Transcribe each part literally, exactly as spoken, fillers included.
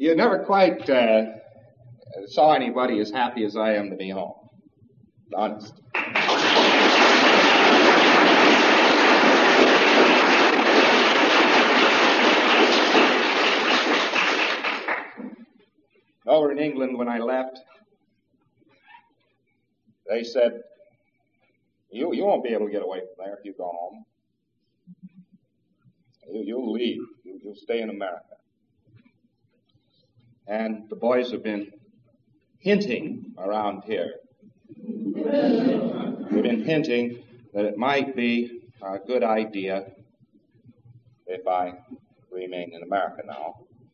you never quite uh, saw anybody as happy as I am to be home. Honest. Over in England, when I left, they said, you, you won't be able to get away from there if you go home. You, you'll leave. You, you'll stay in America. And the boys have been hinting around here. They've been hinting that it might be a good idea if I remain in America now.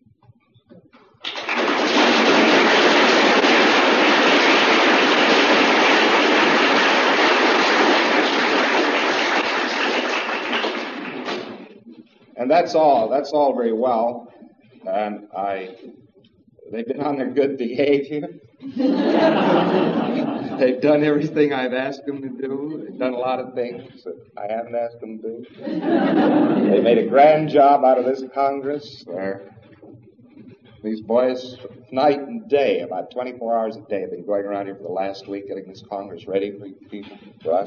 And that's all. That's all very well. And I, they've been on their good behavior. They've done everything I've asked them to do. They've done a lot of things that I haven't asked them to do. They made a grand job out of this Congress. They're, these boys, night and day, about twenty-four hours a day, have been going around here for the last week getting this Congress ready for people, for us.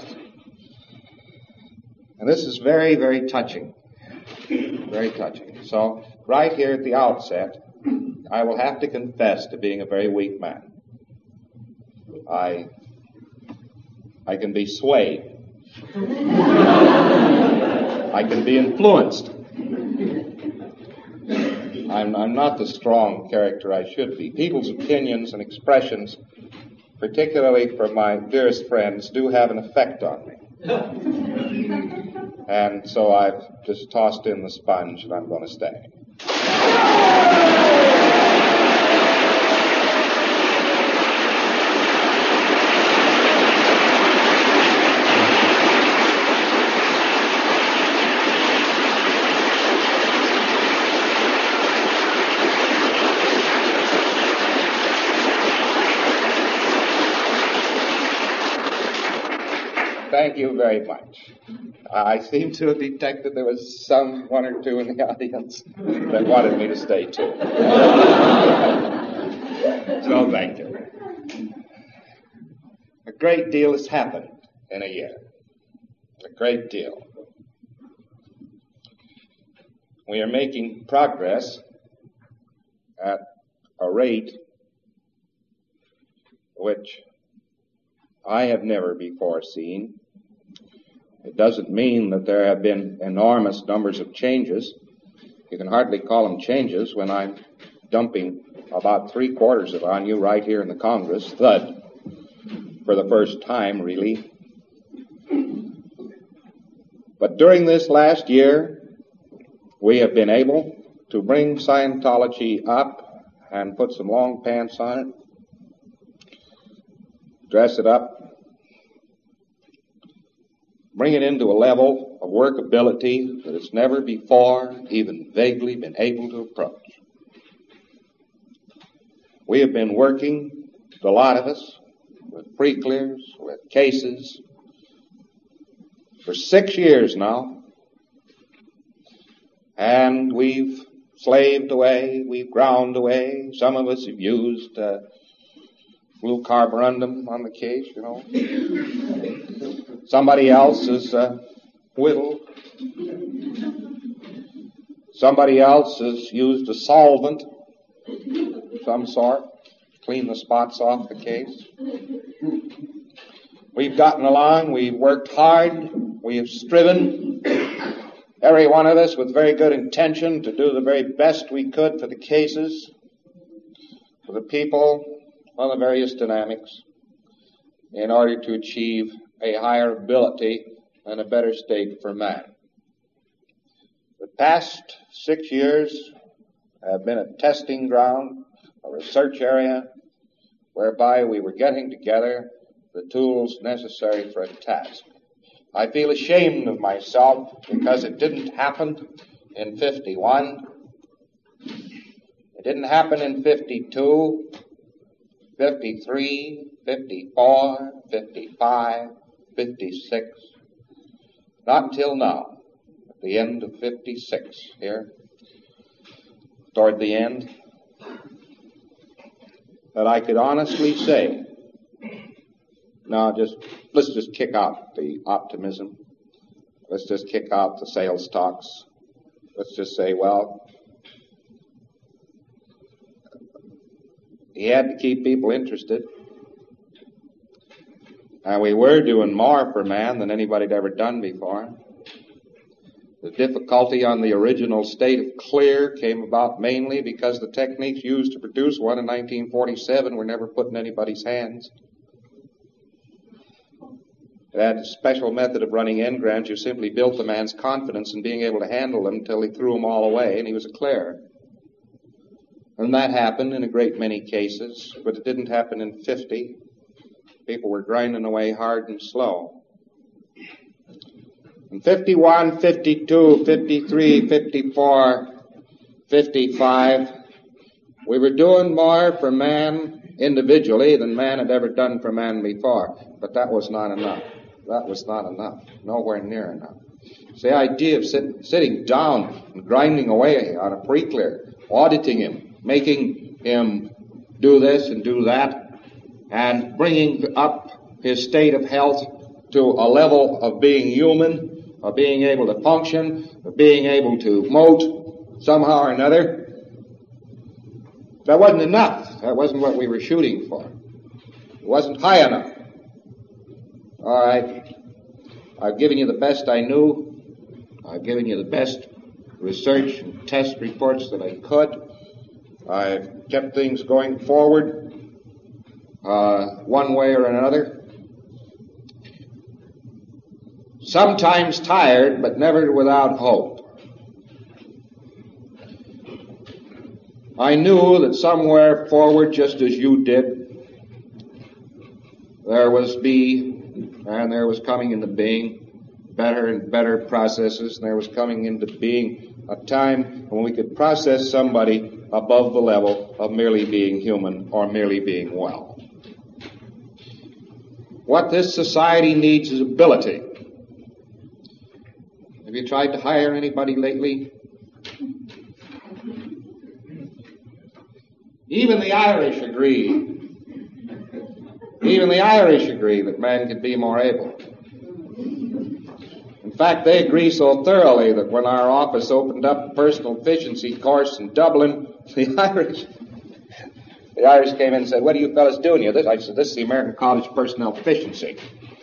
And this is very, very touching. Very touching. So, right here at the outset, I will have to confess to being a very weak man. I, I can be swayed. I can be influenced. I'm, I'm not the strong character I should be. People's opinions and expressions, particularly from my dearest friends, do have an effect on me. And so I've just tossed in the sponge and I'm going to stay. Thank you very much. I seem to have detected there was some one or two in the audience that wanted me to stay too. So thank you. A great deal has happened in a year. A great deal. We are making progress at a rate which I have never before seen. It doesn't mean that there have been enormous numbers of changes. You can hardly call them changes when I'm dumping about three quarters of it on you right here in the Congress, thud, for the first time, really. But during this last year, we have been able to bring Scientology up and put some long pants on it, dress it up, bring it into a level of workability that it's never before even vaguely been able to approach. We have been working, a lot of us, with pre-clears, with cases, for six years now, and we've slaved away, we've ground away. Some of us have used uh, blue carborundum on the case, you know. Somebody else is uh, whittled. Somebody else has used a solvent of some sort to clean the spots off the case. We've gotten along. We've worked hard. We have striven, every one of us with very good intention, to do the very best we could for the cases, for the people, on the various dynamics, in order to achieve a higher ability and a better state for man. The past six years have been a testing ground, a research area, whereby we were getting together the tools necessary for a task. I feel ashamed of myself because it didn't happen in fifty-one. It didn't happen in fifty-two, fifty-three, fifty-four, fifty-five, fifty-six. Not until now, at the end of fifty-six here, toward the end. that I could honestly say, no, just, let's just kick out the optimism. Let's just kick out the sales talks. Let's just say, well, he had to keep people interested. And we were doing more for man than anybody had ever done before. The difficulty on the original state of clear came about mainly because the techniques used to produce one in nineteen forty-seven were never put in anybody's hands. It had a special method of running engrams. You simply built the man's confidence in being able to handle them until he threw them all away and he was a clear. And that happened in a great many cases, but it didn't happen in fifty. People were grinding away hard and slow. In fifty-one, fifty-two, fifty-three, fifty-four, fifty-five, we were doing more for man individually than man had ever done for man before. But that was not enough. That was not enough. Nowhere near enough. It's the idea of sit, sitting down and grinding away on a pre-clear, auditing him, making him do this and do that, and bringing up his state of health to a level of being human, of being able to function, of being able to mote somehow or another. That wasn't enough. That wasn't what we were shooting for. It wasn't high enough. All right. I've given you the best I knew. I've given you the best research and test reports that I could. I've kept things going forward uh, one way or another. Sometimes tired, but never without hope. I knew that somewhere forward, just as you did, there was be, and there was coming into being, better and better processes, and there was coming into being a time when we could process somebody above the level of merely being human or merely being well. What this society needs is ability. Have you tried to hire anybody lately? Even the Irish agree. Even the Irish agree that man could be more able. In fact, they agree so thoroughly that when our office opened up a personal efficiency course in Dublin, the Irish, the Irish came in and said, "What are you fellas doing here?" I said, "This is the American College Personnel Efficiency."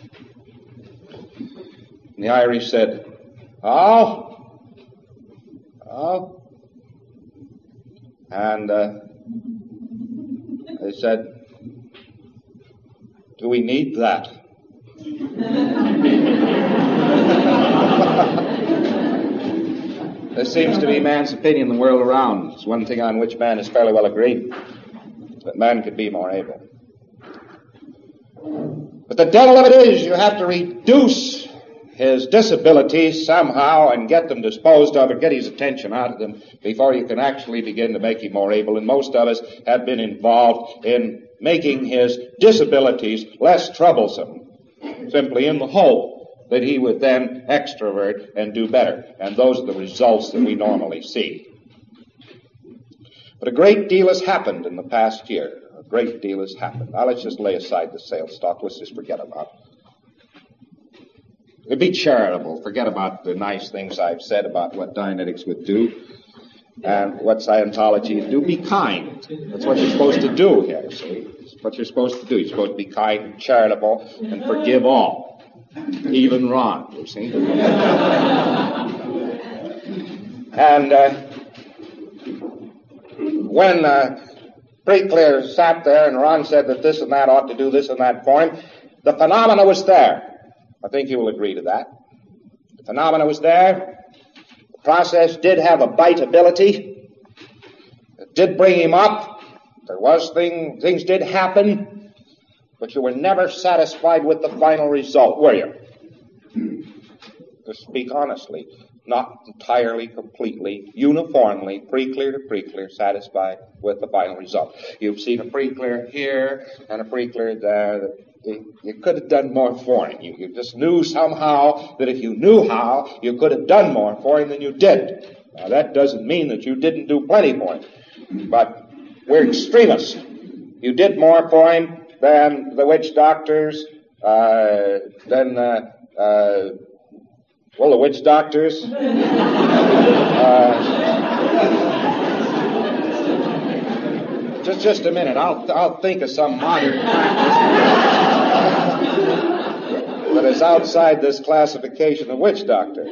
And the Irish said, "Oh, oh," and uh, they said, "Do we need that?" This seems to be man's opinion the world around. It's one thing on which man is fairly well agreed, that man could be more able. But the devil of it is you have to reduce his disabilities somehow and get them disposed of and get his attention out of them before you can actually begin to make him more able. And most of us have been involved in making his disabilities less troublesome, simply in the hope that he would then extrovert and do better. And those are the results that we normally see. But a great deal has happened in the past year. A great deal has happened. Now let's just lay aside the sales talk. Let's just forget about it. Be charitable. Forget about the nice things I've said about what Dianetics would do and what Scientology would do. Be kind. That's what you're supposed to do here, see? That's what you're supposed to do. You're supposed to be kind and charitable and forgive all. Even wrong, you see. And uh, when uh, Preclear sat there and Ron said that this and that ought to do this and that for him, the phenomena was there. I think you will agree to that. The phenomena was there. The process did have a biteability. It did bring him up. There was thing, things did happen. But you were never satisfied with the final result, were you? To speak honestly, not entirely, completely, uniformly, pre-clear to pre-clear, satisfied with the final result. You've seen a pre-clear here and a pre-clear there. You, you could have done more for him. You, you just knew somehow that if you knew how, you could have done more for him than you did. Now, that doesn't mean that you didn't do plenty for him. But we're extremists. You did more for him than the witch doctors, uh, than, uh, uh, well, the witch doctors. uh, just, just a minute. I'll, I'll think of some modern practice that is outside this classification of witch doctor.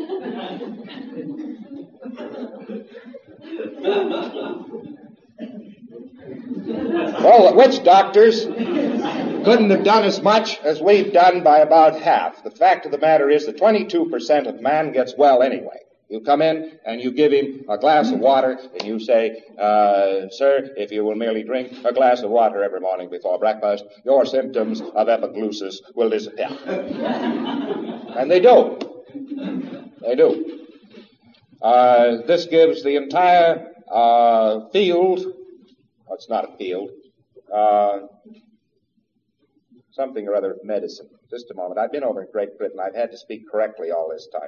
Well, the witch doctors couldn't have done as much as we've done by about half. The fact of the matter is that twenty-two percent of man gets well anyway. You come in and you give him a glass of water and you say, uh, sir, if you will merely drink a glass of water every morning before breakfast, your symptoms of epiglosis will disappear. And they do. They do. Uh, this gives the entire uh, field, well, it's not a field, uh, something or other of medicine. Just a moment. I've been over in Great Britain. I've had to speak correctly all this time.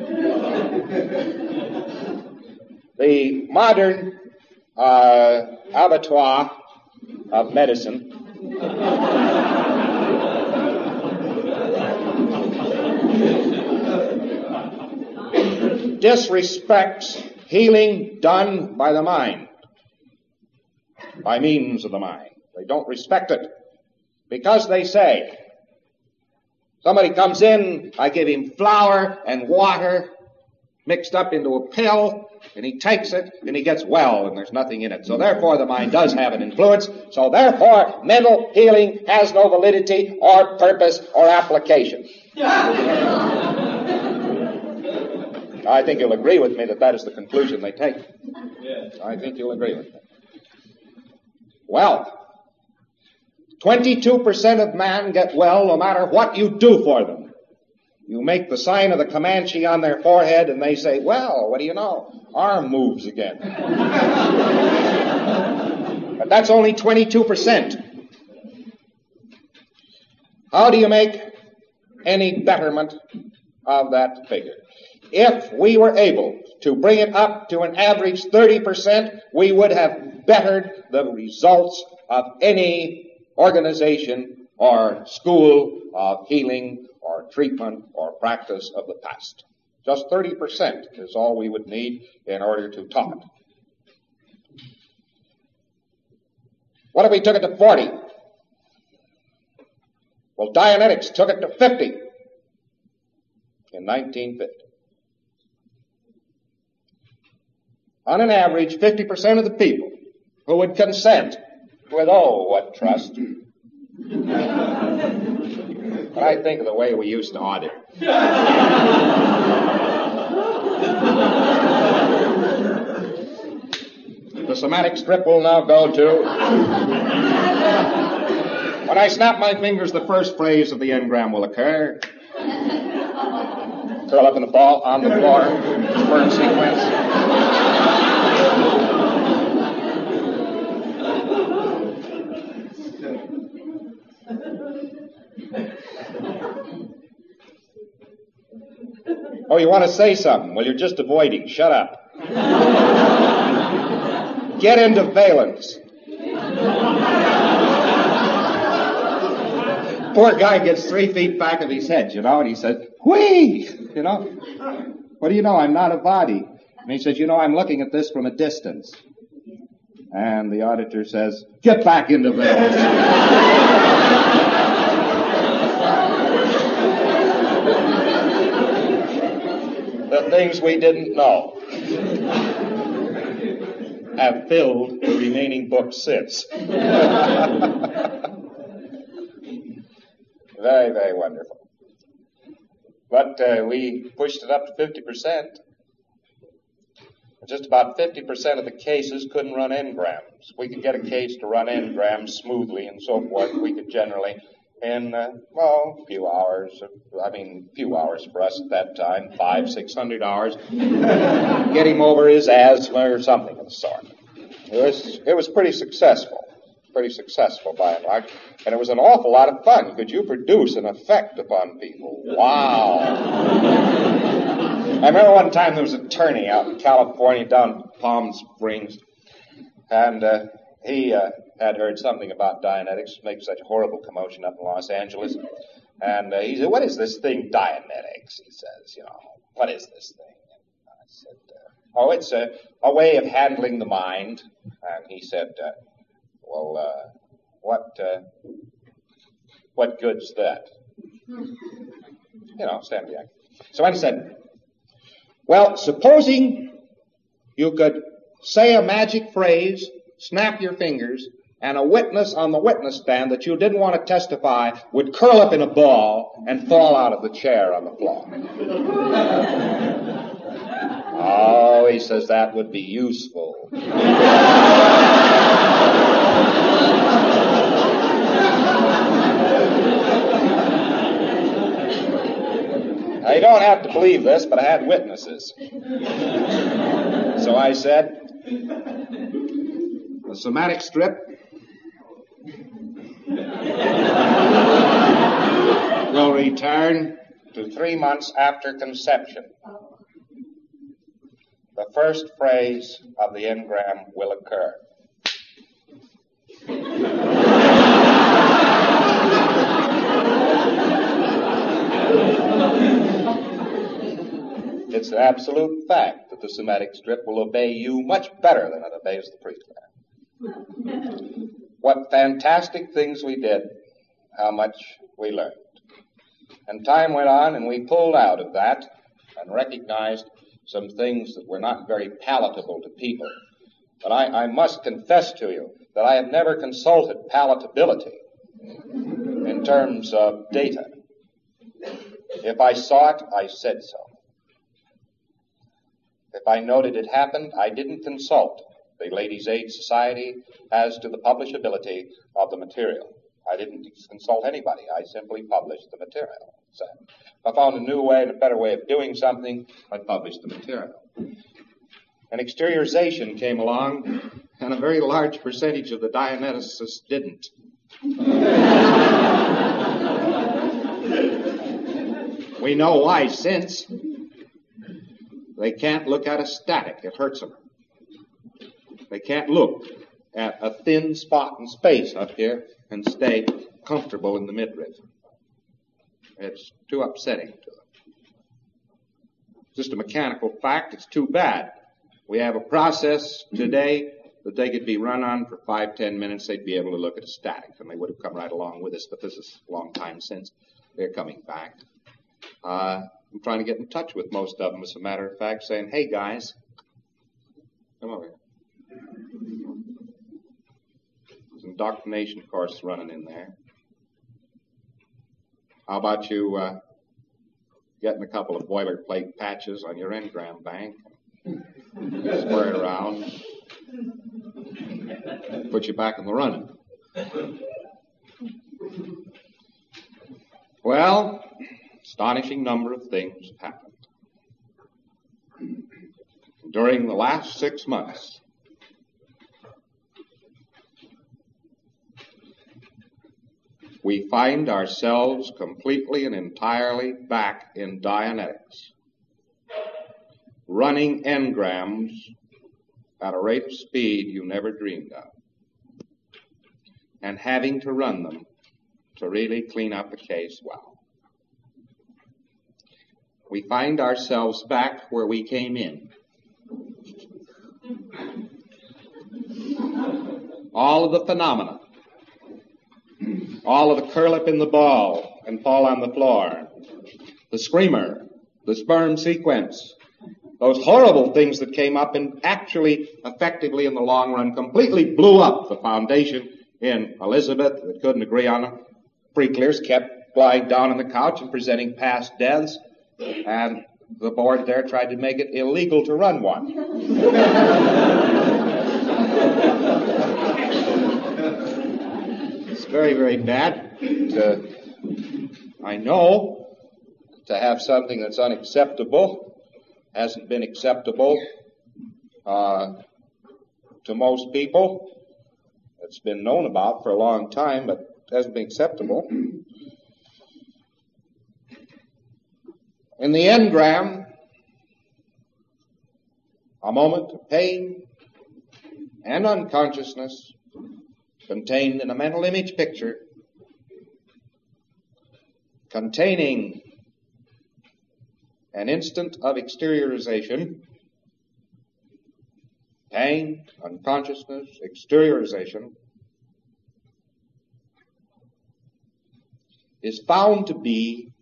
The modern uh, abattoir of medicine disrespects healing done by the mind, by means of the mind. They don't respect it because they say, somebody comes in, I give him flour and water mixed up into a pill, and he takes it, and he gets well, and there's nothing in it. So therefore, the mind does have an influence. So therefore, mental healing has no validity or purpose or application. I think you'll agree with me that that is the conclusion they take. I think you'll agree with me. Well, twenty-two percent of man get well no matter what you do for them. You make the sign of the Comanche on their forehead and they say, well, what do you know? Arm moves again. But that's only twenty-two percent. How do you make any betterment of that figure? If we were able to bring it up to an average thirty percent, we would have bettered the results of any organization or school of healing or treatment or practice of the past. Just thirty percent is all we would need in order to top it. What if we took it to forty? Well, Dianetics took it to fifty in nineteen fifty. On an average, fifty percent of the people who would consent with, oh, what trust. But I think of the way we used to audit. The somatic strip will now go to, when I snap my fingers, the first phrase of the engram will occur. Curl up in a ball on the floor, sperm sequence. Oh, you want to say something? Well, you're just avoiding. Shut up. Get into valence. Poor guy gets three feet back of his head, you know, and he says, whee! You know, what do you know? I'm not a body. And he says, you know, I'm looking at this from a distance. And the auditor says, get back into valence. The things we didn't know have filled the remaining books since. Very, very wonderful. But uh, we pushed it up to fifty percent. Just about fifty percent of the cases couldn't run engrams. We could get a case to run engrams smoothly and so forth. We could generally, in, uh, well, a few hours, I mean, a few hours for us at that time, five, six hundred hours, get him over his asthma or something of the sort. It was, it was pretty successful, pretty successful by and large, and it was an awful lot of fun. Could you produce an effect upon people? Wow. I remember one time there was an attorney out in California, down in Palm Springs, and uh, he uh, had heard something about Dianetics making such a horrible commotion up in Los Angeles. And uh, he said, what is this thing, Dianetics? He says, you know, what is this thing? And I said, uh, oh, it's a, a way of handling the mind. And he said, uh, well, uh, what, uh, what good's that? You know, stand back. So I said, well, supposing you could say a magic phrase, snap your fingers, and a witness on the witness stand that you didn't want to testify would curl up in a ball and fall out of the chair on the floor. Oh, he says that would be useful. Now, you don't have to believe this, but I had witnesses. So I said, the somatic strip will return to three months after conception. The first phrase of the engram will occur. It's an absolute fact that the somatic strip will obey you much better than it obeys the prefab. What fantastic things we did, how much we learned. And time went on and we pulled out of that and recognized some things that were not very palatable to people. But I, I must confess to you that I have never consulted palatability in terms of data. If I saw it, I said so. If I noted it happened, I didn't consult the Ladies' Aid Society as to the publishability of the material. I didn't consult anybody. I simply published the material. So if I found a new way and a better way of doing something, I published the material. And exteriorization came along, and a very large percentage of the Dianeticists didn't. We know why since. They can't look at a static. It hurts them. They can't look at a thin spot in space up here and stay comfortable in the midriff. It's too upsetting to them. Just a mechanical fact. It's too bad. We have a process today that they could be run on for five, ten minutes. They'd be able to look at a static, and they would have come right along with us, but this is a long time since. They're coming back. Uh, I'm trying to get in touch with most of them, as a matter of fact, saying, hey, guys, come over here. There's an indoctrination course running in there. How about you uh, getting a couple of boilerplate patches on your engram bank, square it around, put you back in the running? Well, astonishing number of things have happened. During the last six months, we find ourselves completely and entirely back in Dianetics, running engrams at a rate of speed you never dreamed of, and having to run them to really clean up a case well. We find ourselves back where we came in. All of the phenomena, all of the curl up in the ball and fall on the floor, the screamer, the sperm sequence, those horrible things that came up and actually, effectively in the long run, completely blew up the foundation in Elizabeth that couldn't agree on them. Pre-clears kept lying down on the couch and presenting past deaths. And the board there tried to make it illegal to run one. It's very, very bad to, I know, to have something that's unacceptable, hasn't been acceptable uh, to most people. It's been known about for a long time, but hasn't been acceptable. In the engram, a moment of pain and unconsciousness contained in a mental image picture containing an instant of exteriorization, pain, unconsciousness, exteriorization, is found to be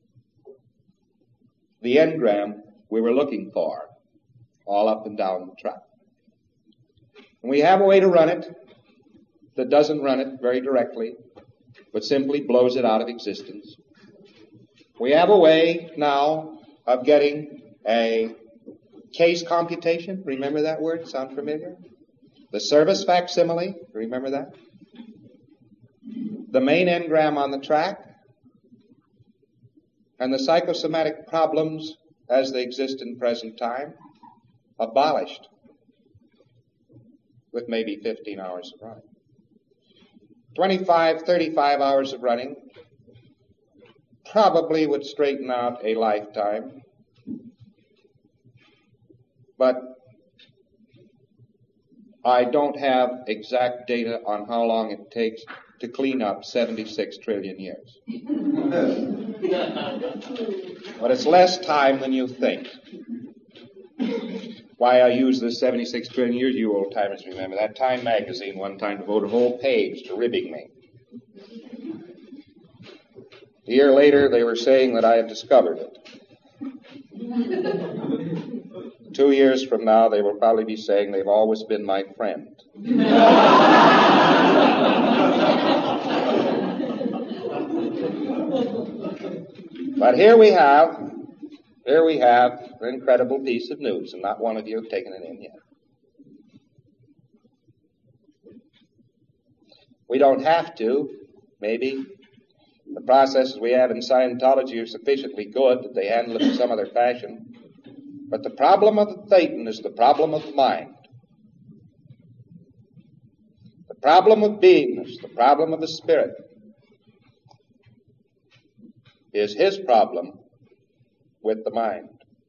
the engram we were looking for all up and down the track. And we have a way to run it that doesn't run it very directly, but simply blows it out of existence. We have a way now of getting a case computation. Remember that word? Sound familiar? The service facsimile. Remember that? The main engram on the track. And the psychosomatic problems as they exist in present time abolished with maybe fifteen hours of running. twenty-five, thirty-five hours of running probably would straighten out a lifetime. But I don't have exact data on how long it takes to clean up seventy-six trillion years. But it's less time than you think. Why I use this seventy-six trillion years, you old timers remember that. Time magazine one time devoted a whole page to ribbing me. A year later, they were saying that I had discovered it. Two years from now, they will probably be saying they've always been my friend. But here we have, here we have an incredible piece of news, and not one of you have taken it in yet. We don't have to, maybe. The processes we have in Scientology are sufficiently good that they handle it in some other fashion. But the problem of the Thetan is the problem of the mind. The problem of beingness, the problem of the spirit, is his problem with the mind.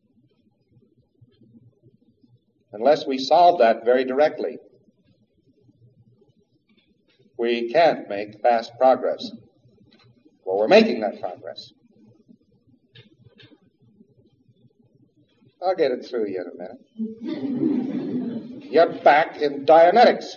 Unless we solve that very directly, we can't make fast progress. Well, we're making that progress. I'll get it through you in a minute. You're back in Dianetics.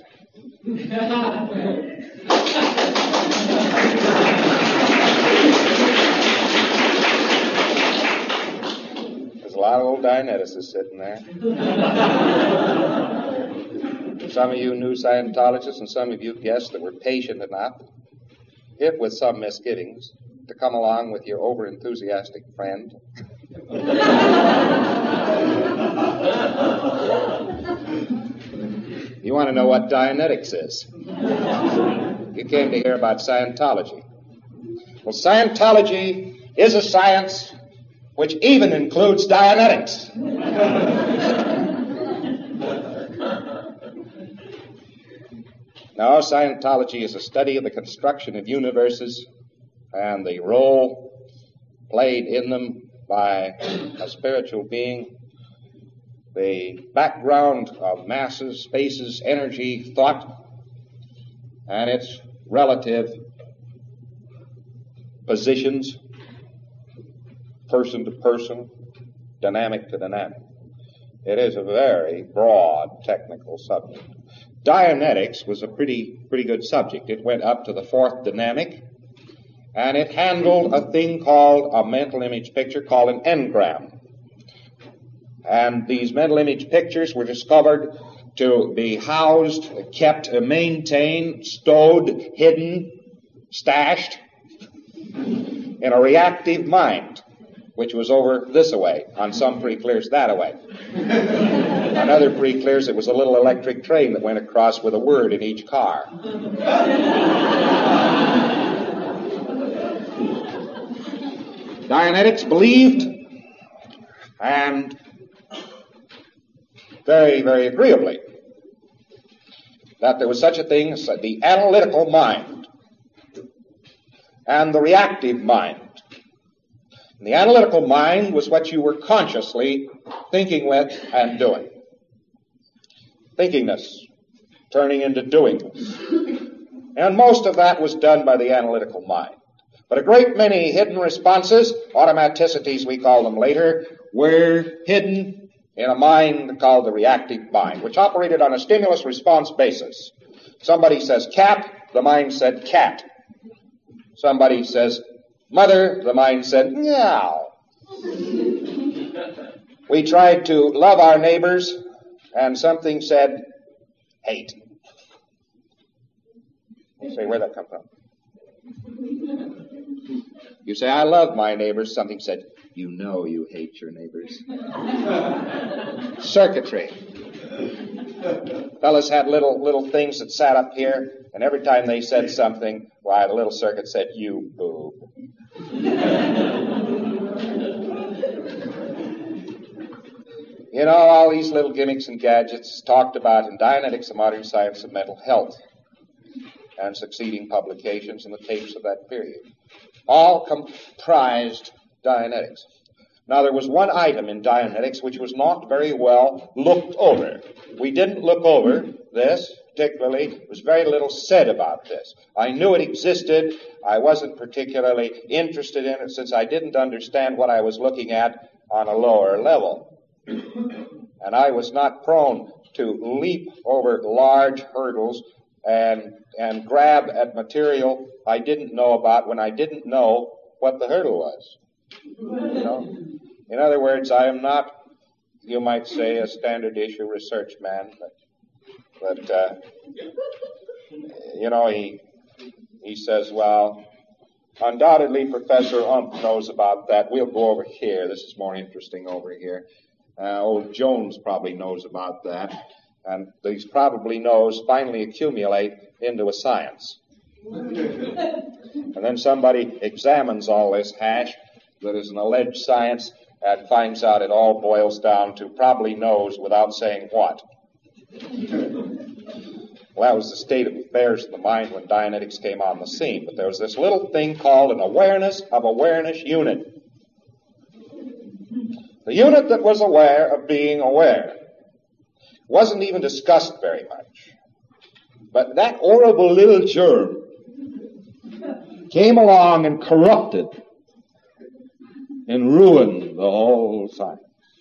There's a lot of old Dianeticists sitting there. Some of you new Scientologists and some of you guests that were patient enough, if with some misgivings, to come along with your over-enthusiastic friend. You want to know what Dianetics is? You came to hear about Scientology. Well, Scientology is a science which even includes Dianetics. Now, Scientology is a study of the construction of universes and the role played in them by a spiritual being, the background of masses, spaces, energy, thought, and its relative positions, person to person, dynamic to dynamic. It is a very broad technical subject. Dianetics was a pretty, pretty good subject. It went up to the fourth dynamic, and it handled a thing called a mental image picture called an engram. And these mental image pictures were discovered to be housed, kept, maintained, stowed, hidden, stashed in a reactive mind, which was over this away. On some pre-clears that away. On other pre-clears, it was a little electric train that went across with a word in each car. Dianetics believed, and very, very agreeably, that there was such a thing as the analytical mind and the reactive mind. And the analytical mind was what you were consciously thinking with and doing. Thinkingness turning into doingness. And most of that was done by the analytical mind. But a great many hidden responses, automaticities we call them later, were hidden in a mind called the reactive mind, which operated on a stimulus-response basis. Somebody says cat, the mind said cat. Somebody says mother, the mind said meow. We tried to love our neighbors, and something said hate. You say, where'd that come from? You say, I love my neighbors. Something said, you know you hate your neighbors. Circuitry. Fellas had little little things that sat up here, and every time they said something, why, the little circuit said, you boob. You know, all these little gimmicks and gadgets talked about in Dianetics, the Modern Science of Mental Health, and succeeding publications in the tapes of that period, all comprised Dianetics. Now, there was one item in Dianetics which was not very well looked over. We didn't look over this particularly. There was very little said about this. I knew it existed. I wasn't particularly interested in it since I didn't understand what I was looking at on a lower level. And I was not prone to leap over large hurdles and and grab at material I didn't know about when I didn't know what the hurdle was. You know? In other words, I am not, you might say, a standard issue research man, but, but uh, you know, he he says, well, undoubtedly Professor Ump knows about that. We'll go over here. This is more interesting over here. Uh, old Jones probably knows about that. And these probably knows finally accumulate into a science. And then somebody examines all this hash that is an alleged science and finds out it all boils down to probably knows without saying what. Well, that was the state of affairs in the mind when Dianetics came on the scene. But there was this little thing called an awareness of awareness unit. The unit that was aware of being aware. Wasn't even discussed very much. But that horrible little germ came along and corrupted and ruined the whole science.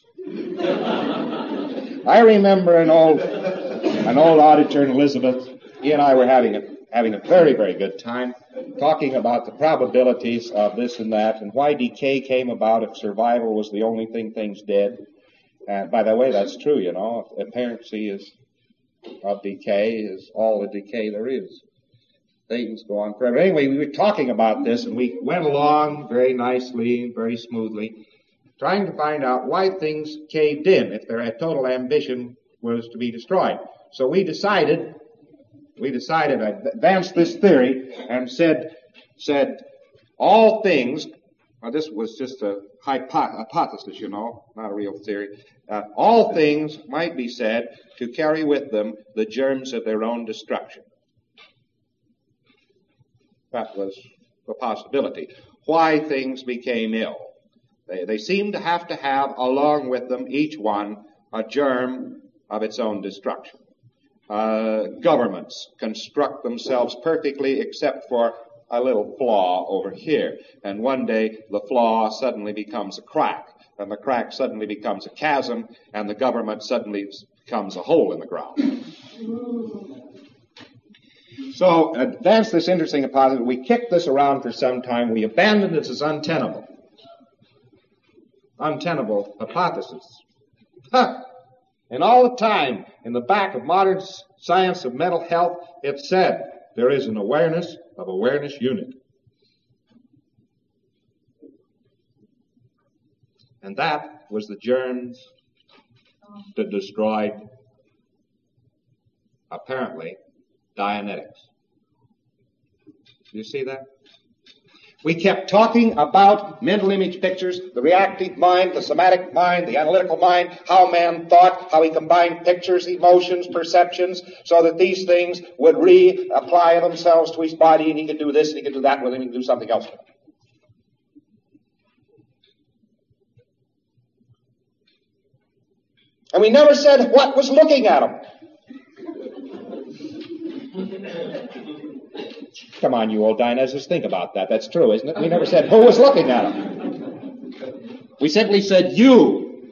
I remember an old an old auditor in Elizabeth. He and I were having a having a very, very good time talking about the probabilities of this and that and why decay came about if survival was the only thing things did. And by the way, that's true, you know. Apparency is of decay is all the decay there is. Things go on forever. Anyway, we were talking about this, and we went along very nicely, very smoothly, trying to find out why things caved in if their total ambition was to be destroyed. So we decided, we decided, I advanced this theory and said, said all things. Now, this was just a hypo- hypothesis, you know, not a real theory. Uh, all things might be said to carry with them the germs of their own destruction. That was a possibility. Why things became ill. They, they seem to have to have, along with them, each one, a germ of its own destruction. Uh, governments construct themselves perfectly except for a little flaw over here. And one day the flaw suddenly becomes a crack, and the crack suddenly becomes a chasm, and the government suddenly becomes a hole in the ground. So, advance this interesting hypothesis. We kicked this around for some time. We abandoned it as untenable. Untenable hypothesis. Huh. And all the time, in the back of modern science of mental health, it said there is an awareness of awareness unit. And that was the germs that destroyed, apparently, Dianetics. Do you see that? We kept talking about mental image pictures, the reactive mind, the somatic mind, the analytical mind, how man thought, how he combined pictures, emotions, perceptions, so that these things would reapply themselves to his body, and he could do this, and he could do that with him, and he could do something else with him. And we never said what was looking at him. Come on, you old Dianeticists, think about that. That's true, isn't it? We never said who was looking at them. We simply said you.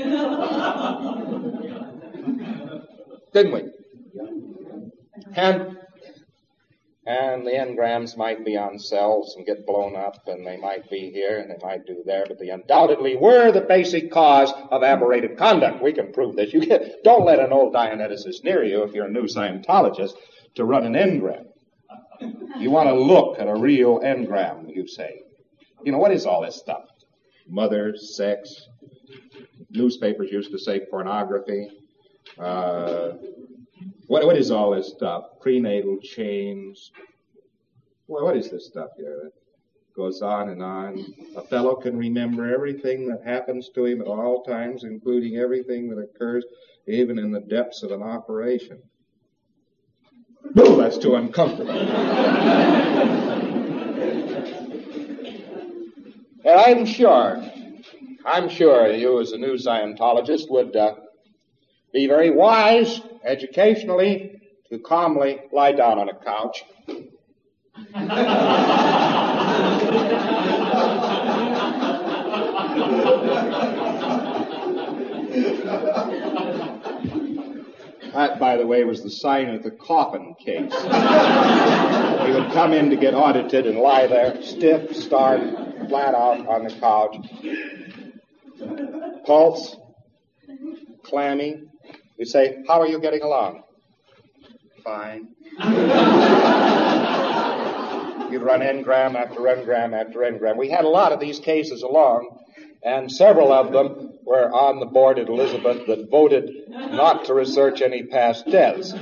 Didn't we? And, and the engrams might be on cells and get blown up, and they might be here, and they might do there, but they undoubtedly were the basic cause of aberrated conduct. We can prove this. You get, don't let an old Dianeticist near you, if you're a new Scientologist, to run an engram. You want to look at a real engram, you say. You know, what is all this stuff? Mother, sex, newspapers used to say pornography. Uh, what, what is all this stuff? Prenatal chains. Well, what is this stuff here? It goes on and on. A fellow can remember everything that happens to him at all times, including everything that occurs even in the depths of an operation. Ooh, that's too uncomfortable. And I'm sure, I'm sure you as a new Scientologist would uh, be very wise, educationally, to calmly lie down on a couch. That, by the way, was the sign of the coffin case. He would come in to get audited and lie there, stiff, stark, flat out on the couch. Pulse, clammy. You say, how are you getting along? Fine. You'd run engram after engram after engram. We had a lot of these cases along, and several of them were on the board at Elizabeth that voted not to research any past deaths.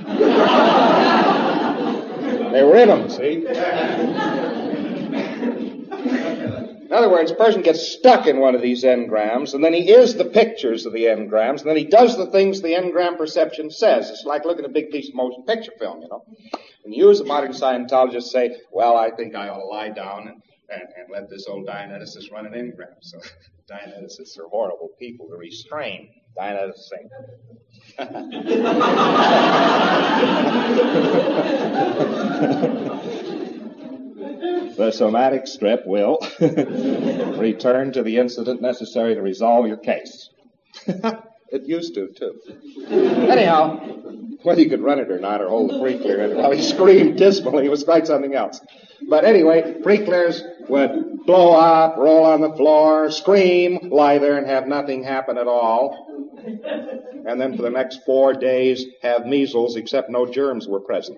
They were in them, see? In other words, a person gets stuck in one of these engrams, and then he is the pictures of the engrams, and then he does the things the engram perception says. It's like looking at a big piece of motion picture film, you know. And you as a modern Scientologist say, well, I think I ought to lie down and, and, and let this old Dianeticist run an engram. So Dianeticists are horrible people to restrain. Dianeticists ain't. The somatic strip will return to the incident necessary to resolve your case. It used to, too. Anyhow, whether you could run it or not, or hold the pre-clear in it, while he screamed dismally, it was quite something else. But anyway, pre-clears would blow up, roll on the floor, scream, lie there and have nothing happen at all. And then for the next four days have measles, except no germs were present.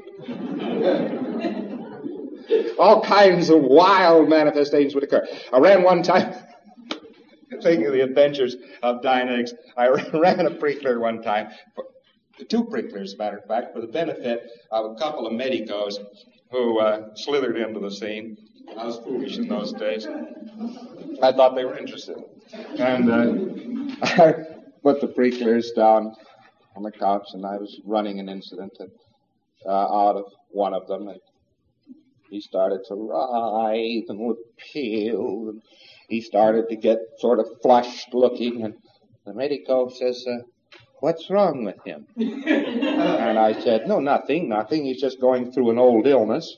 All kinds of wild manifestations would occur. I ran one time, thinking of the adventures of Dianetics, I ran a pre-clear one time, for, two pre-clears, as a matter of fact, for the benefit of a couple of medicos who uh, slithered into the scene. I was foolish in those days. I thought they were interested. And uh, I put the pre-clears down on the couch, and I was running an incident uh, out of one of them, and he started to writhe and would peel, and he started to get sort of flushed looking, and the medico says, uh, what's wrong with him? And I said, no, nothing, nothing. He's just going through an old illness.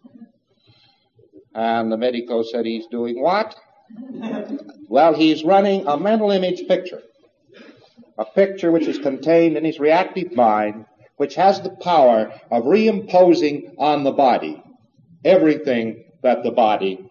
And the medico said, he's doing what? Well, he's running a mental image picture. A picture which is contained in his reactive mind, which has the power of reimposing on the body everything that the body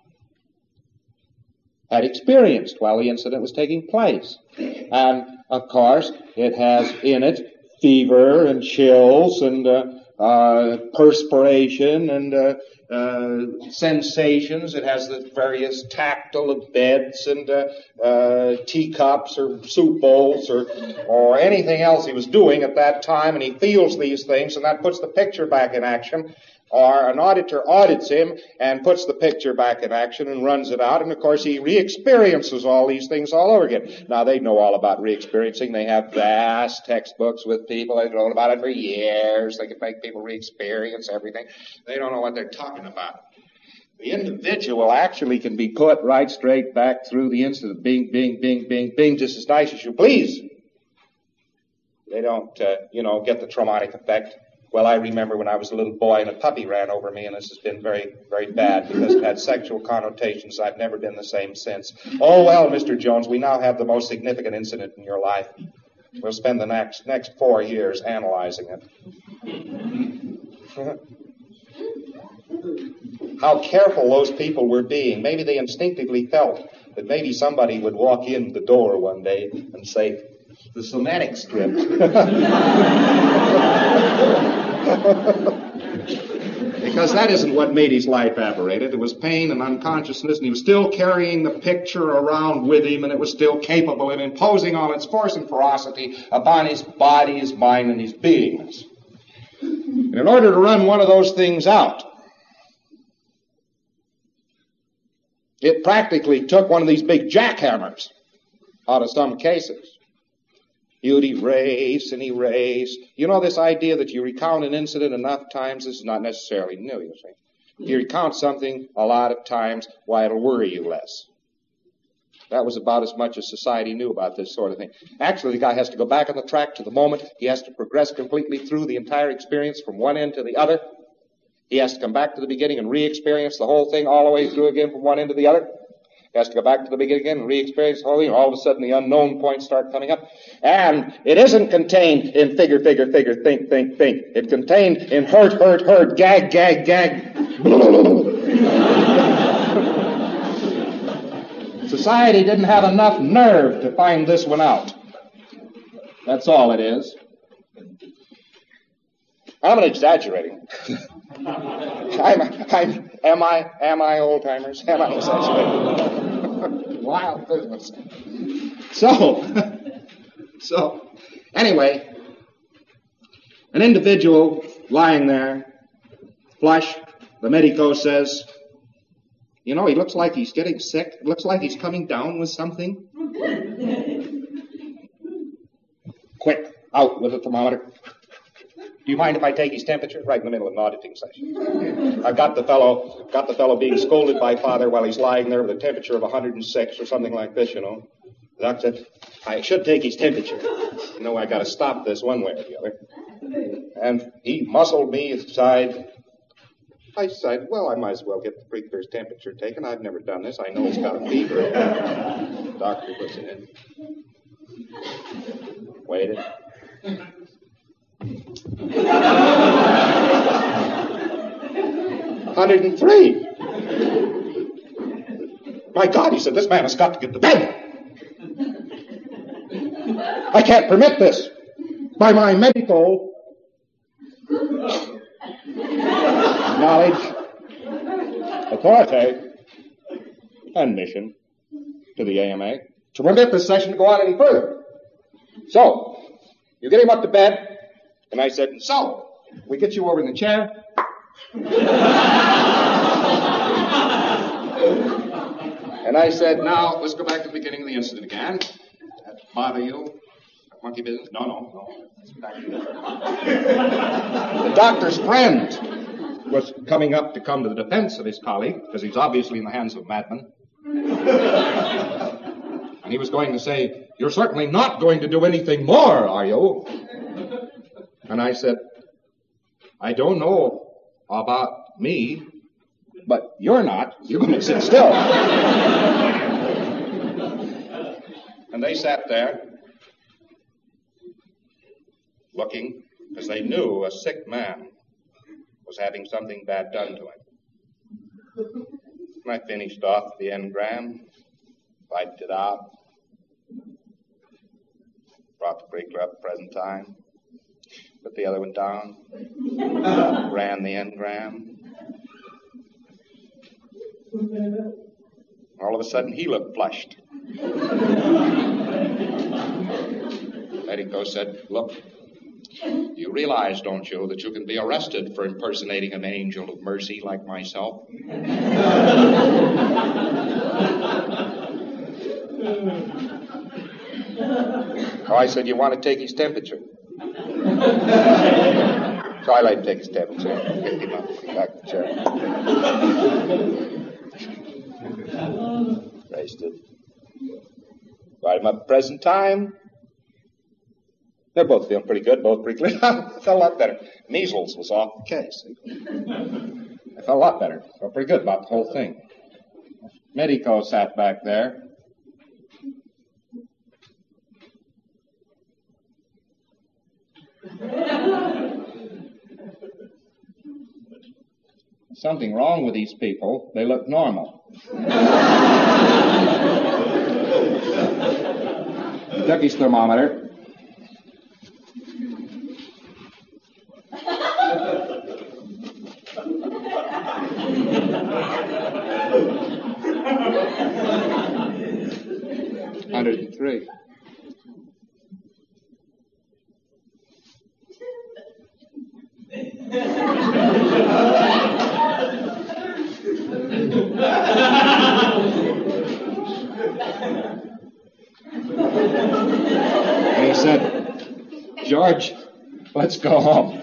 had experienced while the incident was taking place. And, of course, it has in it fever and chills and uh, uh, perspiration and uh, uh, sensations. It has the various tactile of beds and uh, uh, teacups or soup bowls or, or anything else he was doing at that time, and he feels these things, and that puts the picture back in action. Or an auditor audits him and puts the picture back in action and runs it out, and of course he re-experiences all these things all over again. Now they know all about re-experiencing. They have vast textbooks with people. They've known about it for years. They can make people re-experience everything. They don't know what they're talking about. The individual actually can be put right straight back through the incident. Bing, bing, bing, bing, bing, just as nice as you please. They don't, uh, you know, get the traumatic effect. Well, I remember when I was a little boy and a puppy ran over me, and this has been very, very bad because it had sexual connotations. I've never been the same since. Oh, well, Mister Jones, we now have the most significant incident in your life. We'll spend the next, next four years analyzing it. How careful those people were being. Maybe they instinctively felt that maybe somebody would walk in the door one day and say, the somatic strip. Because that isn't what made his life aberrated. It was pain and unconsciousness, and he was still carrying the picture around with him, and it was still capable of imposing all its force and ferocity upon his body, his mind, and his beingness. And in order to run one of those things out, it practically took one of these big jackhammers out of some cases. You'd erase and erase. You know this idea that you recount an incident enough times, this is not necessarily new, you see. If you recount something a lot of times, why, it'll worry you less. That was about as much as society knew about this sort of thing. Actually, the guy has to go back on the track to the moment. He has to progress completely through the entire experience from one end to the other. He has to come back to the beginning and re-experience the whole thing all the way through again from one end to the other. He has to go back to the beginning again and re-experience the whole thing. All of a sudden, the unknown points start coming up. And it isn't contained in figure, figure, figure, think, think, think. It's contained in hurt, hurt, hurt, gag, gag, gag. Society didn't have enough nerve to find this one out. That's all it is. I'm exaggerating. I'm, I'm, am I, am I old-timers? Am I exaggerating? Wild business. So, so, anyway, an individual lying there, flush, the medico says, you know, he looks like he's getting sick. It looks like he's coming down with something. Quick, out with the thermometer. Do you mind if I take his temperature? Right in the middle of an auditing session. I've got the fellow, got the fellow being scolded by father while he's lying there with a temperature of one hundred six or something like this, you know. The doctor said, I should take his temperature. You know, I got to stop this one way or the other. And he muscled me aside. I said, well, I might as well get the preacher's temperature taken. I've never done this. I know he's got a fever. The doctor puts it in. Waited. one hundred three. My God, he said, this man has got to get to bed. I can't permit this. By my medical knowledge, authority, and mission to the A M A to permit this session to go on any further. So, you get him up to bed. And I said, so, we get you over in the chair. And I said, now, let's go back to the beginning of the incident again. That bother you? Monkey business? No, no, no. The doctor's friend was coming up to come to the defense of his colleague, because he's obviously in the hands of a madman. And he was going to say, you're certainly not going to do anything more, are you? And I said, I don't know about me, but you're not. You're going to sit still. And they sat there, looking, because they knew a sick man was having something bad done to him. And I finished off the engram, wiped it out, brought the breaker up present time. Put the other one down, ran the engram. All of a sudden, he looked flushed. Medico said, look, you realize, don't you, that you can be arrested for impersonating an angel of mercy like myself? Oh, I said, you want to take his temperature? So I let him take his temperature. Picked him up, back to the chair. Raised it. Brought him up present time. They're both feeling pretty good, both pretty clear. I felt a lot better. Measles was off the case. I felt a lot better. Felt pretty good about the whole thing. Medico sat back there. Something wrong with these people. They look normal. He took his thermometer. one hundred and three. And he said, George, let's go home.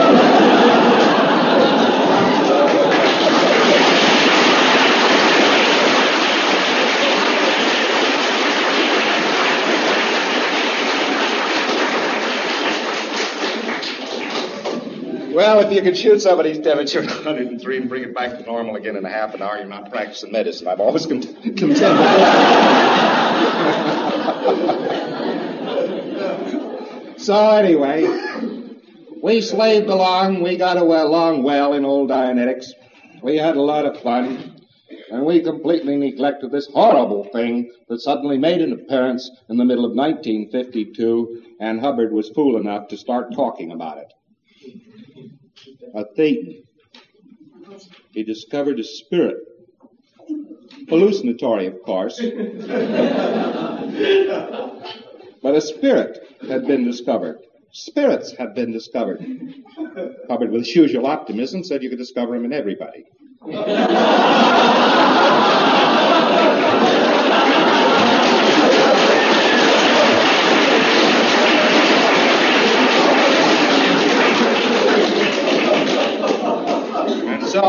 Well, if you could shoot somebody's temperature at one hundred and three and bring it back to normal again in a half an hour, you're not practicing medicine. I've always con- contended that. So anyway, we slaved along. We got along well in old Dianetics. We had a lot of fun. And we completely neglected this horrible thing that suddenly made an appearance in the middle of nineteen fifty-two, and Hubbard was fool enough to start talking about it. A Thetan. He discovered a spirit. Hallucinatory, of course. But a spirit had been discovered. Spirits had been discovered. Hubbard, with his usual optimism, said you could discover them in everybody. So,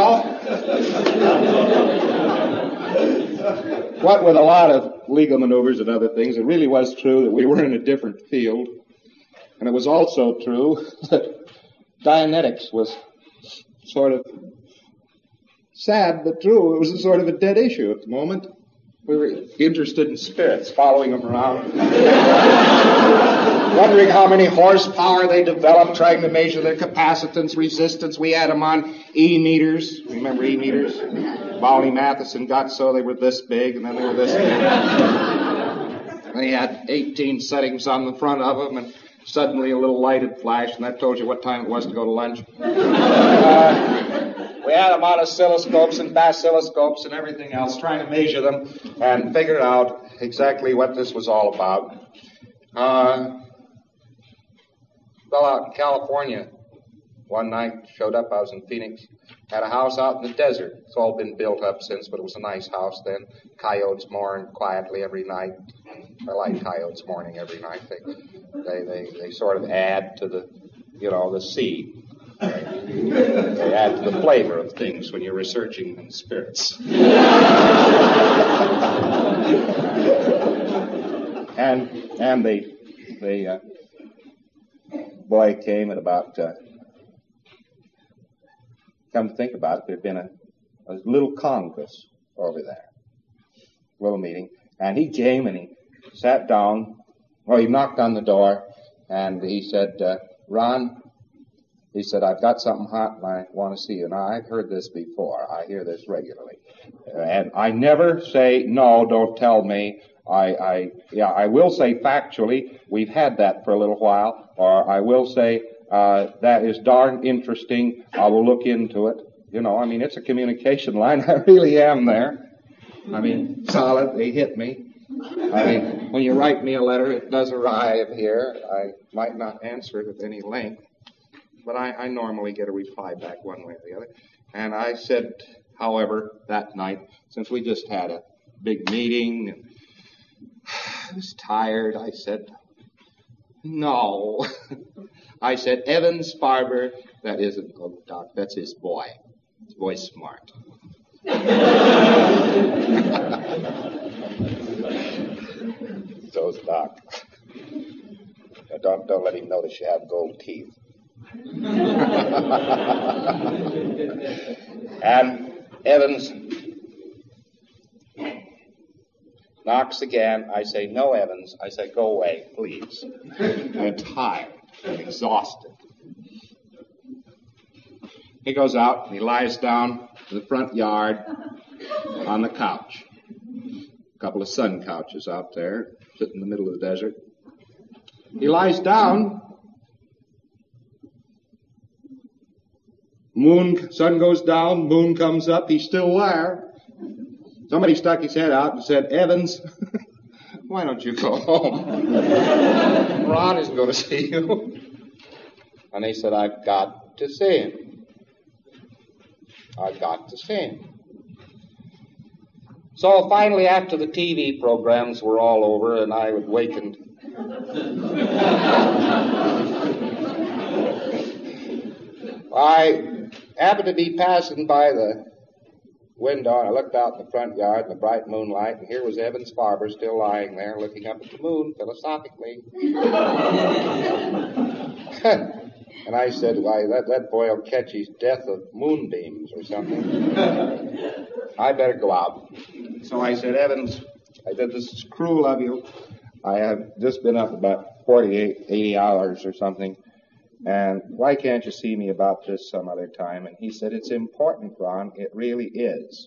what with a lot of legal maneuvers and other things, it really was true that we were in a different field. And it was also true that Dianetics was sort of sad but true. It was a sort of a dead issue at the moment. We were interested in spirits, following them around, wondering how many horsepower they developed, trying to measure their capacitance, resistance. We had them on E-meters. Remember E-meters? Baldy Matheson got so they were this big, and then they were this big. They had eighteen settings on the front of them, and suddenly a little light had flashed, and that told you what time it was to go to lunch. Uh, We had them on oscilloscopes and bacilloscopes and everything else, trying to measure them and figure out exactly what this was all about. Uh, fell out in California one night, showed up, I was in Phoenix, had a house out in the desert. It's all been built up since, but it was a nice house then. Coyotes mourned quietly every night. I like coyotes mourning every night. They, they, they, they sort of add to the, you know, the sea. They add to the flavor of things when you're researching in spirits. and and the the uh, boy came at about. Uh, come to think about it, there'd been a, a little congress over there, a little meeting, and he came and he sat down. Well, he knocked on the door, and he said, uh, "Ron." He said, I've got something hot and I want to see you. Now, I've heard this before. I hear this regularly. And I never say, no, don't tell me. I, I, yeah, I will say factually, we've had that for a little while. Or I will say, uh, that is darn interesting. I will look into it. You know, I mean, it's a communication line. I really am there. I mean, solid. They hit me. I mean, when you write me a letter, it does arrive here. I might not answer it at any length. But I, I normally get a reply back one way or the other. And I said, however, that night, since we just had a big meeting and I was tired, I said, no. I said, Evan Sparber, that isn't, oh, Doc, that's his boy. His boy's smart. So's Doc. Don't, don't let him notice you have gold teeth. And Evans knocks again. I say, no, Evans. I say, go away, please. I'm tired. I'm exhausted. He goes out and he lies down in the front yard on the couch. A couple of sun couches out there, sitting in the middle of the desert. He lies down. Moon, sun goes down, moon comes up, he's still there. Somebody stuck his head out and said, Evans, why don't you go home? Ron is going to see you. And he said, I've got to see him. I've got to see him. So finally, after the T V programs were all over and I had wakened, I happened to be passing by the window, and I looked out in the front yard in the bright moonlight, and here was Evans Farber still lying there looking up at the moon philosophically. And I said, why, that, that boy will catch his death of moonbeams or something. I better go out. So I said, Evans, I said, this is cruel of you. I have just been up about forty-eight, eighty hours or something. And why can't you see me about this some other time? And he said, it's important, Ron. It really is.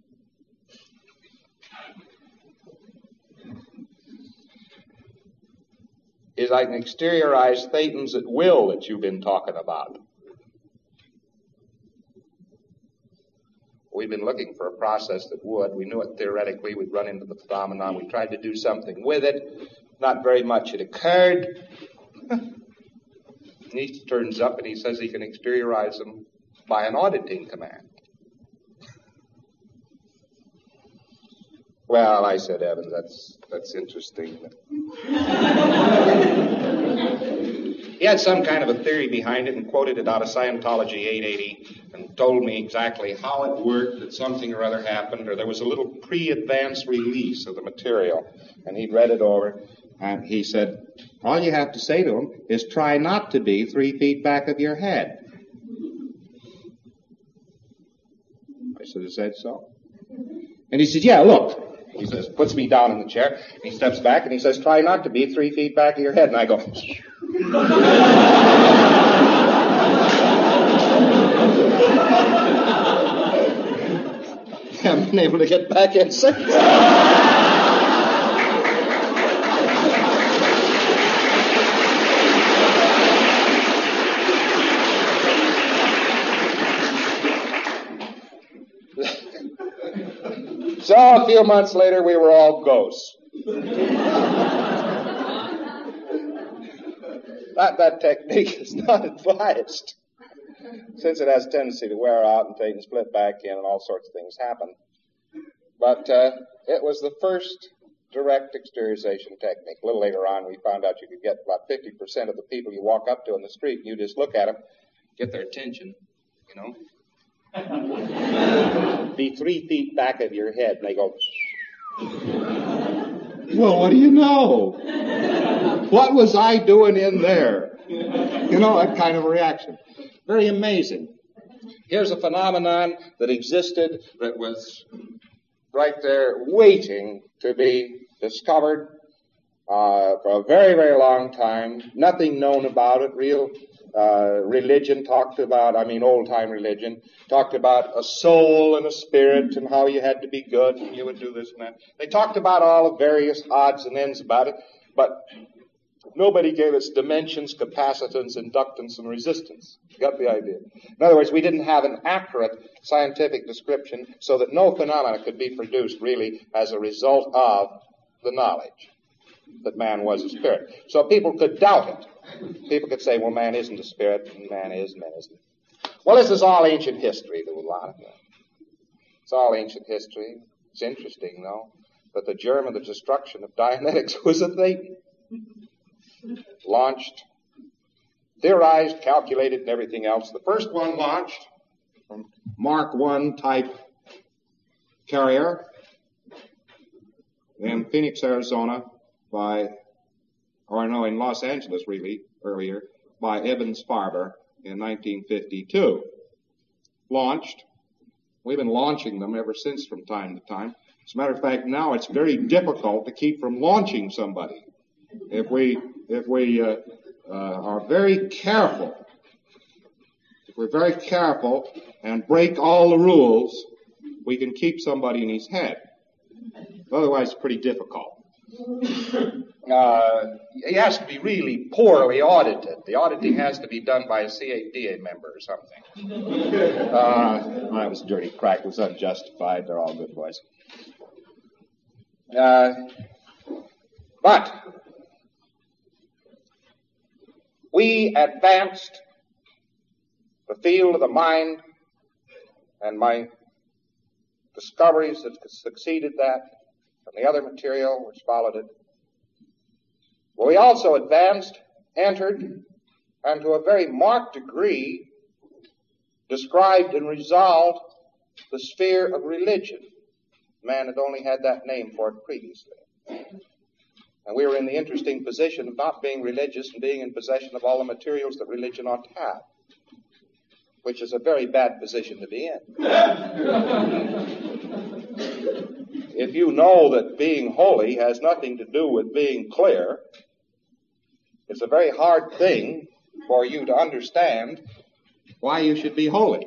Is I can exteriorize thetans at will that you've been talking about. We've been looking for a process that would. We knew it theoretically. We'd run into the phenomenon. We tried to do something with it. Not very much had occurred. And he turns up and he says he can exteriorize them by an auditing command. Well, I said, Evans, that's that's interesting. He had some kind of a theory behind it and quoted it out of Scientology eight eighty and told me exactly how it worked, that something or other happened, or there was a little pre-advance release of the material. And he'd read it over. And he said, all you have to say to him is try not to be three feet back of your head. I said, is that so? And he said, yeah, look. He says, puts me down in the chair. He steps back and he says, try not to be three feet back of your head. And I go, I haven't been able to get back in since. So a few months later, we were all ghosts. that, that technique is not advised, since it has a tendency to wear out and take and split back in and all sorts of things happen. But uh, it was the first direct exteriorization technique. A little later on, we found out you could get about fifty percent of the people you walk up to in the street, and you just look at them, get their attention, you know. Be three feet back of your head, and they go, well, what do you know? What was I doing in there? You know, that kind of a reaction. Very amazing. Here's a phenomenon that existed that was right there waiting to be discovered uh, for a very, very long time. Nothing known about it, real Uh, religion talked about, I mean old-time religion, talked about a soul and a spirit and how you had to be good and you would do this and that. They talked about all the various odds and ends about it, but nobody gave us dimensions, capacitance, inductance, and resistance. You got the idea? In other words, we didn't have an accurate scientific description so that no phenomena could be produced really as a result of the knowledge that man was a spirit. So people could doubt it. People could say, well, man isn't a spirit, and man is, man isn't. Well, this is all ancient history, Luana. It's all ancient history. It's interesting, though, that the germ of the destruction of Dianetics was a thetan. Launched, theorized, calculated, and everything else. The first one launched from Mark one type carrier in Phoenix, Arizona, by or no, in Los Angeles really, earlier, by Evans Farber in nineteen fifty-two. Launched. We've been launching them ever since from time to time. As a matter of fact, now it's very difficult to keep from launching somebody. If we, if we uh, uh, are very careful, if we're very careful and break all the rules, we can keep somebody in his head. Otherwise, it's pretty difficult. Uh, he has to be really poorly audited. The auditing has to be done by a C A D A member or something. Uh, that was a dirty crack. It was unjustified. They're all good boys. Uh, but we advanced the field of the mind, and my discoveries that succeeded that, and the other material which followed it. Well, we also advanced, entered, and to a very marked degree, described and resolved the sphere of religion. Man had only had that name for it previously. And we were in the interesting position of not being religious and being in possession of all the materials that religion ought to have, which is a very bad position to be in. If you know that being holy has nothing to do with being clear, it's a very hard thing for you to understand why you should be holy.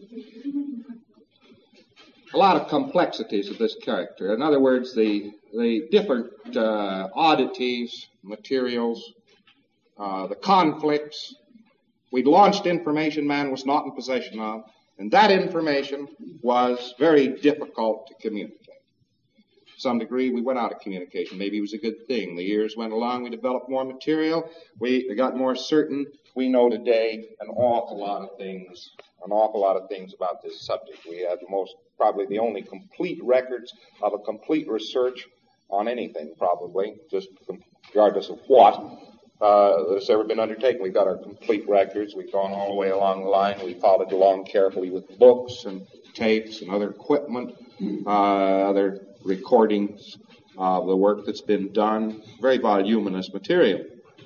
A lot of complexities of this character. In other words, the the different uh, oddities, materials, uh, the conflicts. We'd launched information man was not in possession of, and that information was very difficult to communicate. To some degree, we went out of communication. Maybe it was a good thing. The years went along, we developed more material, we got more certain. We know today an awful lot of things, an awful lot of things about this subject. We have the most, probably the only complete records of a complete research on anything, probably, just regardless of what, uh, that's ever been undertaken. We've got our complete records. We've gone all the way along the line. We followed along carefully with books and tapes and other equipment, uh, other recordings of the work that's been done. Very voluminous material.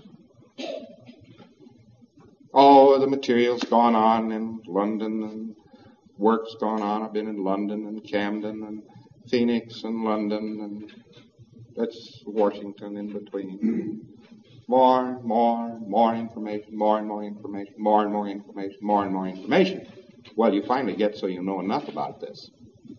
Oh, the material's gone on in London, and work's gone on. I've been in London and Camden and Phoenix and London, and that's Washington in between. More, more, more information, more and more information, more and more information, more and more information. Well, you finally get so you know enough about this.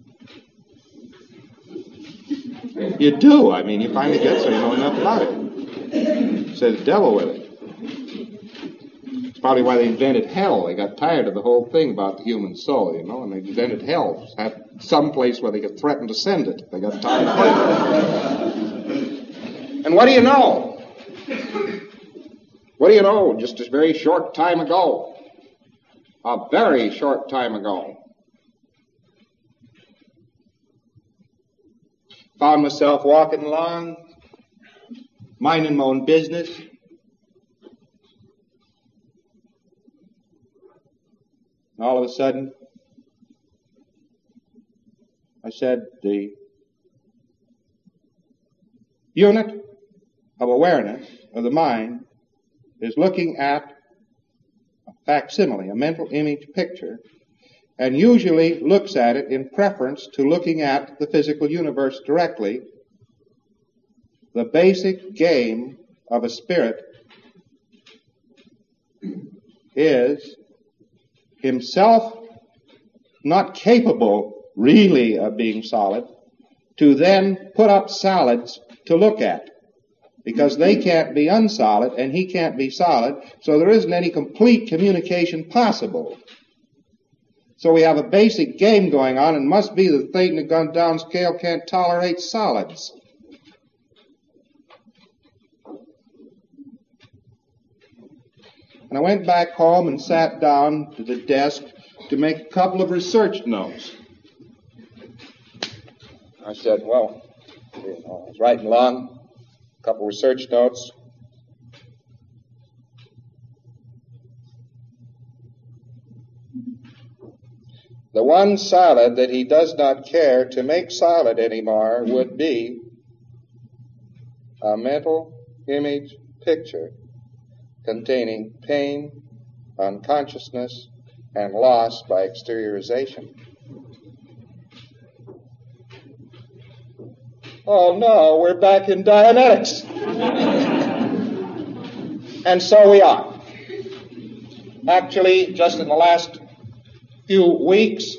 You do. I mean, you finally get so you know enough about it. Say the devil with it. It's probably why they invented hell. They got tired of the whole thing about the human soul, you know, and they invented hell. Have some place where they could threaten to send it. They got tired of it. And what do you know? What do you know? Just a very short time ago, a very short time ago, found myself walking along, minding my own business. And all of a sudden, I said, the unit of awareness of the mind is looking at a facsimile, a mental image picture, and usually looks at it in preference to looking at the physical universe directly. The basic game of a spirit is himself not capable really of being solid, to then put up solids to look at, because they can't be unsolid and he can't be solid, so there isn't any complete communication possible. So we have a basic game going on, and must be the thing that gone down scale can't tolerate solids. And I went back home and sat down to the desk to make a couple of research notes. I said, well, you know, I was writing along, a couple of research notes. The one solid that he does not care to make solid anymore would be a mental image picture containing pain, unconsciousness, and loss by exteriorization. Oh no, we're back in Dianetics. And so we are. Actually, just in the last few weeks,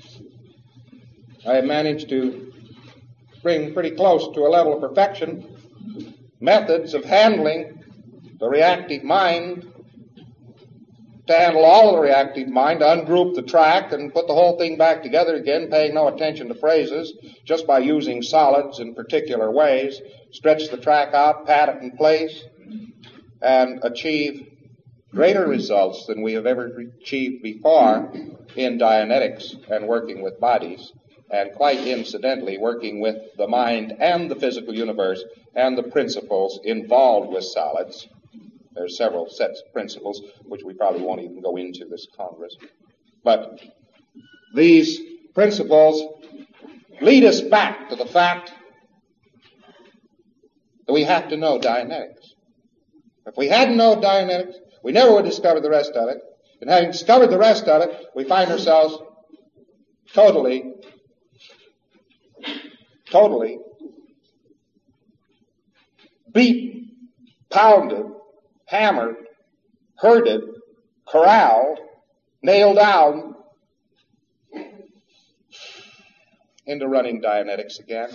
I managed to bring pretty close to a level of perfection methods of handling the reactive mind, to handle all of the reactive mind, ungroup the track and put the whole thing back together again, paying no attention to phrases, just by using solids in particular ways, stretch the track out, pat it in place, and achieve greater results than we have ever achieved before in Dianetics and working with bodies, and quite incidentally working with the mind and the physical universe and the principles involved with solids. There are several sets of principles which we probably won't even go into this Congress. But these principles lead us back to the fact that we have to know Dianetics. If we hadn't known Dianetics, we never would discover the rest of it. And having discovered the rest of it, we find ourselves totally, totally beaten, pounded, hammered, herded, corralled, nailed down into running Dianetics again.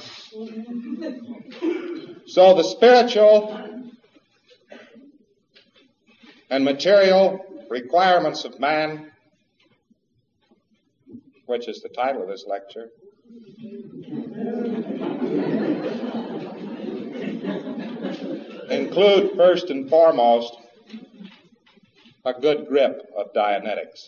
So the spiritual and material requirements of man, which is the title of this lecture, include first and foremost a good grip of Dianetics.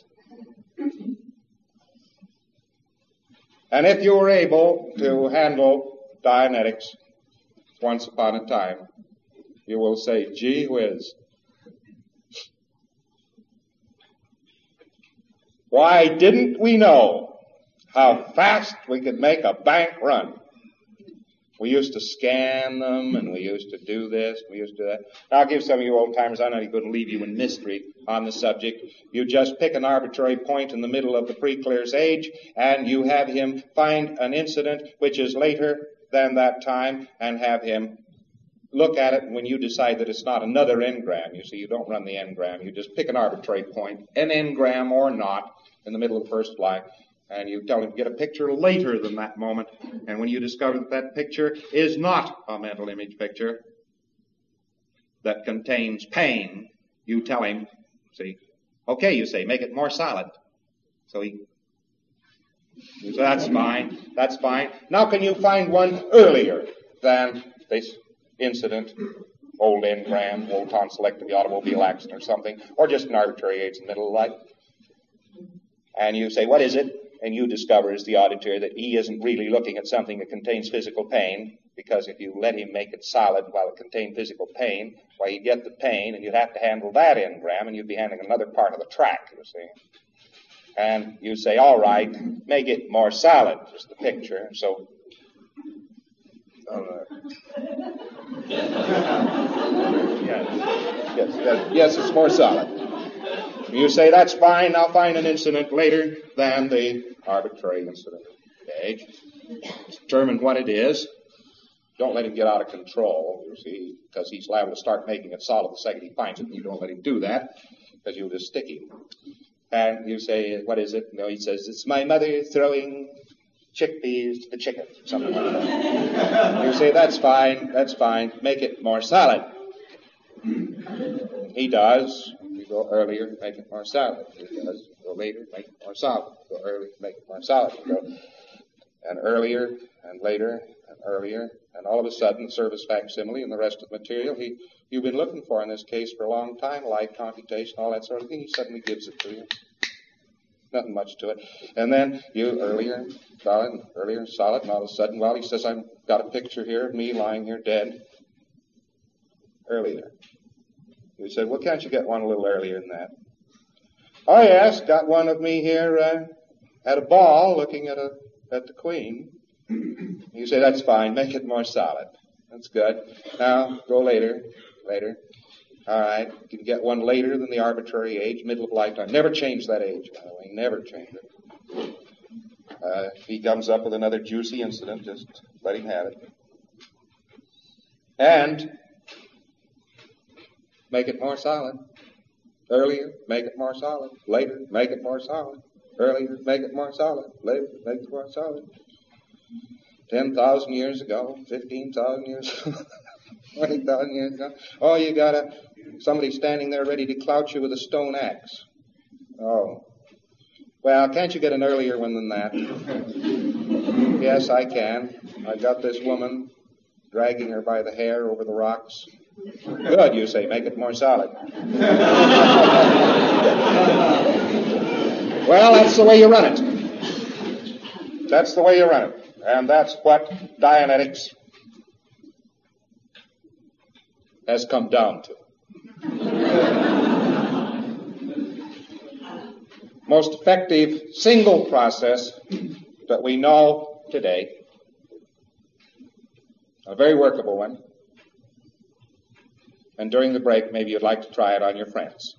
And if you were able to handle Dianetics once upon a time, you will say, gee whiz. Why didn't we know how fast we could make a bank run? We used to scan them, and we used to do this, we used to do that. I'll give some of you old-timers, I'm not even going to leave you in mystery on the subject. You just pick an arbitrary point in the middle of the pre-Clear's age, and you have him find an incident which is later than that time, and have him look at it, and when you decide that it's not another engram, you see, you don't run the engram, you just pick an arbitrary point, an engram or not, in the middle of the first line, and you tell him to get a picture later than that moment, and when you discover that that picture is not a mental image picture that contains pain, you tell him, see, okay, you say, make it more solid. So he, you say, that's fine, that's fine. Now can you find one earlier than this incident, old engram, old tonsillectomy, of the automobile accident or something, or just an arbitrary age in the middle of life? And you say, what is it? And you discover as the auditor that he isn't really looking at something that contains physical pain, because if you let him make it solid while it contained physical pain, why, you get the pain, and you'd have to handle that engram, and you'd be handling another part of the track, you see. And you say, all right, make it more solid, just the picture. So, uh, yes, yes, yes, yes, it's more solid. You say, that's fine, I'll find an incident later than the arbitrary incident page. Determine what it is. Don't let him get out of control, you see, because he's liable to start making it solid the second he finds it, and you don't let him do that, because you'll just stick him. And you say, what is it? No, he says, it's my mother throwing chickpeas to the chicken, something like that. You say, that's fine, that's fine, make it more solid. He does. You go earlier, make it more solid. He does. Go later, make it more solid. Go earlier, make it more solid. You go and earlier, and later, and earlier, and all of a sudden, service facsimile and the rest of the material he you've been looking for in this case for a long time, light computation, all that sort of thing, he suddenly gives it to you. Nothing much to it. And then you earlier, solid, earlier, solid, and all of a sudden, well, he says, I've got a picture here of me lying here dead. Earlier. You said, well, can't you get one a little earlier than that? Oh, yes, got one of me here uh, at a ball looking at a at the Queen. You say, that's fine, make it more solid. That's good. Now, go later, later. All right. You can get one later than the arbitrary age, middle of lifetime. Never change that age, by the way. Never change it. Uh, if he comes up with another juicy incident, just let him have it. And make it more solid. Earlier, make it more solid. Later, make it more solid. Earlier, make it more solid. Later, make it more solid. Ten thousand years ago, fifteen thousand years ago, twenty thousand years ago. Oh, you got a somebody standing there ready to clout you with a stone axe. Oh. Well, can't you get an earlier one than that? Yes, I can. I got this woman dragging her by the hair over the rocks. Good, you say. Make it more solid. Well, that's the way you run it. That's the way you run it. And that's what Dianetics has come down to. Most effective single process that we know today, a very workable one, and during the break maybe you'd like to try it on your friends.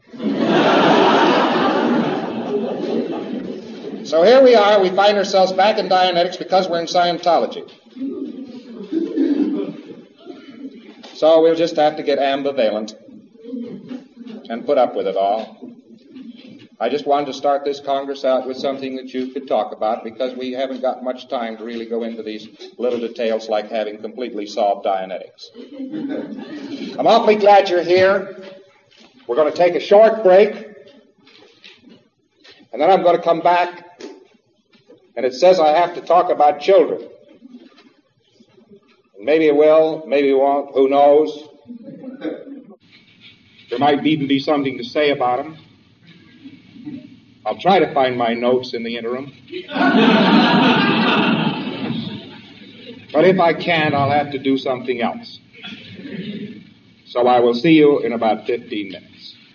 So here we are, we find ourselves back in Dianetics because we're in Scientology. So we'll just have to get ambivalent and put up with it all. I just wanted to start this Congress out with something that you could talk about because we haven't got much time to really go into these little details like having completely solved Dianetics. I'm awfully glad you're here. We're going to take a short break, and then I'm going to come back, and it says I have to talk about children. Maybe it will, maybe it won't, who knows? There might even be something to say about them. I'll try to find my notes in the interim. But if I can't, I'll have to do something else. So I will see you in about fifteen minutes.